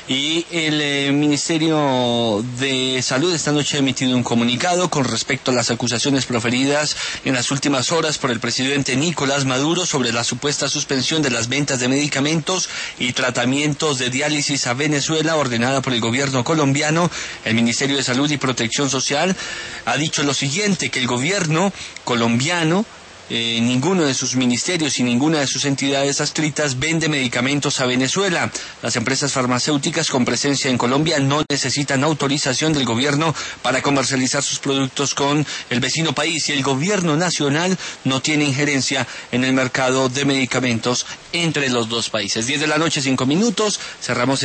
Y el Ministerio de Salud esta noche ha emitido un comunicado con respecto a las acusaciones proferidas en las últimas horas por el presidente Nicolás Maduro sobre la supuesta suspensión de las ventas de medicamentos y tratamientos de diálisis a Venezuela ordenada por el gobierno colombiano. El Ministerio de Salud y Protección Social ha dicho lo siguiente, que el gobierno colombiano ninguno de sus ministerios y ninguna de sus entidades adscritas vende medicamentos a Venezuela. Las empresas farmacéuticas con presencia en Colombia no necesitan autorización del gobierno para comercializar sus productos con el vecino país y el gobierno nacional no tiene injerencia en el mercado de medicamentos entre los dos países. 10 de la noche, 5 minutos, cerramos